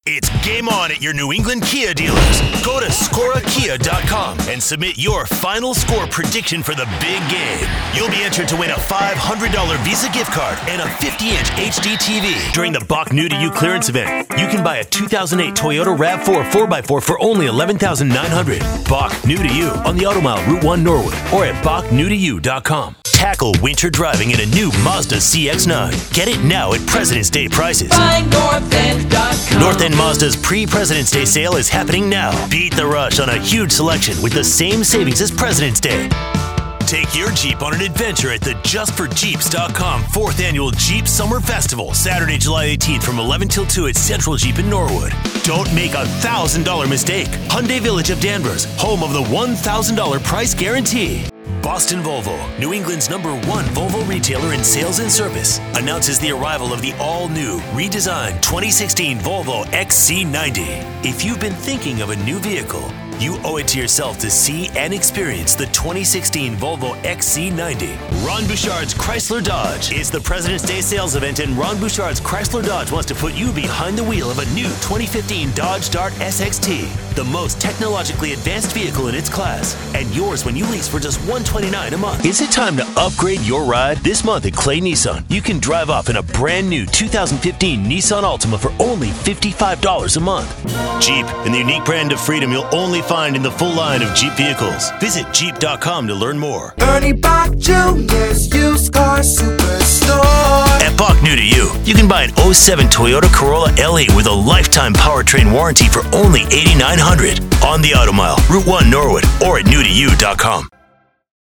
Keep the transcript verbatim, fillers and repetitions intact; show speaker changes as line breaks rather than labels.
It's game on at your New England Kia dealers. Go to Scora Kia dot com and submit your final score prediction for the big game. You'll be entered to win a five hundred dollars Visa gift card and a fifty inch H D T V. During the Bach New to You clearance event, you can buy a two thousand eight Toyota RAV four four by four for only eleven thousand nine hundred dollars. Bach New to You on the Automile Route one Norwood or at Bach New To You dot com. Tackle winter driving in a new Mazda C X nine. Get it now at President's Day prices.
Buy North End dot com.
North End Mazda's pre-President's Day sale is happening now. Beat the rush on a huge selection with the same savings as President's Day. Take your Jeep on an adventure at the just for jeeps dot com fourth Annual Jeep Summer Festival, Saturday, July eighteenth from eleven till two at Central Jeep in Norwood. Don't make a one thousand dollars mistake. Hyundai Village of Danvers, home of the one thousand dollars price guarantee. Boston Volvo, New England's number one Volvo retailer in sales and service, announces the arrival of the all-new, redesigned twenty sixteen Volvo X C ninety. If you've been thinking of a new vehicle, you owe it to yourself to see and experience the twenty sixteen Volvo X C ninety. Ron Bouchard's Chrysler Dodge. It's the President's Day sales event, and Ron Bouchard's Chrysler Dodge wants to put you behind the wheel of a new twenty fifteen Dodge Dart S X T, the most technologically advanced vehicle in its class, and yours when you lease for just one hundred twenty-nine dollars a month. Is it time to upgrade your ride? This month at Clay Nissan, you can drive off in a brand new two thousand fifteen Nissan Altima for only fifty-five dollars a month. Jeep, and the unique brand of freedom you'll only find in the full line of Jeep vehicles. Visit jeep dot com to learn more.
Ernie Bach Junior's Used Car Superstore.
At Bach New to You, you can buy an oh seven Toyota Corolla L E with a lifetime powertrain warranty for only eight thousand nine hundred dollars on the Automile, Route one Norwood, or at new to you dot com.